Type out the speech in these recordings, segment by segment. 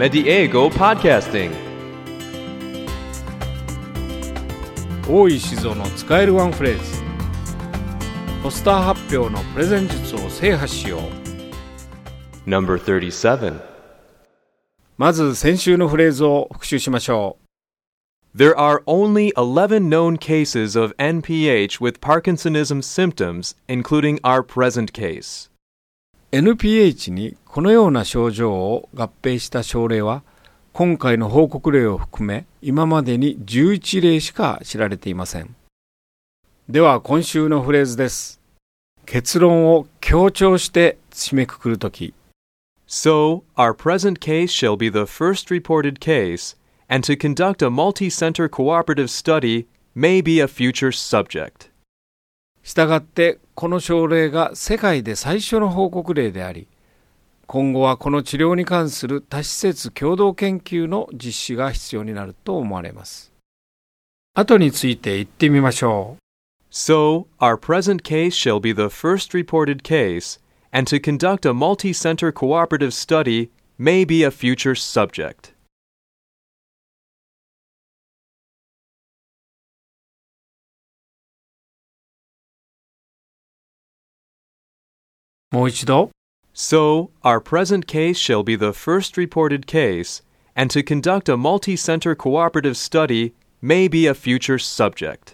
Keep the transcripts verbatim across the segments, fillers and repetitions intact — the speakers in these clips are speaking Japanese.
Mediego Podcasting。 大石静雄の使えるワンフレーズ。ポスター発表のプレゼン術を制覇しよう。 ナンバーさんじゅうなな。 まず先週のフレーズを復習しましょう。 There are only eleven known cases of N P H with Parkinsonism symptoms, including our present case. エヌピーエイチ にこのような症状を合併した症例は、今回の報告例を含め、今までにじゅういち例しか知られていません。では今週のフレーズです。結論を強調して締めくくるとき。 So, our present case shall be the first reported case,And to conduct a multi-center cooperative study may be a future subject. したがって、この症例が世界で最初の報告例であり、今後はこの治療に関する多施設共同研究の実施が必要になると思われます。後について言ってみましょう。 So, our present case shall be the first reported case, and to conduct a multi-center cooperative study may be a future subject. もう一度。 So, our present case shall be the first reported case, and to conduct a multi-center cooperative study may be a future subject.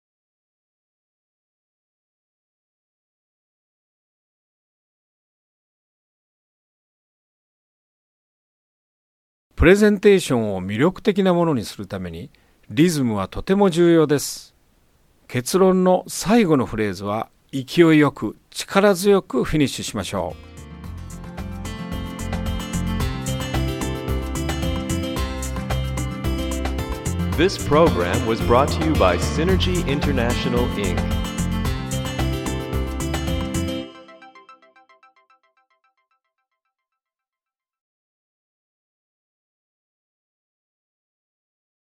プレゼンテーションを魅力的なものにするために、リズムはとても重要です。結論の最後のフレーズは、勢いよく力強くフィニッシュしましょう。This program was brought to you by Synergy International, Incorporated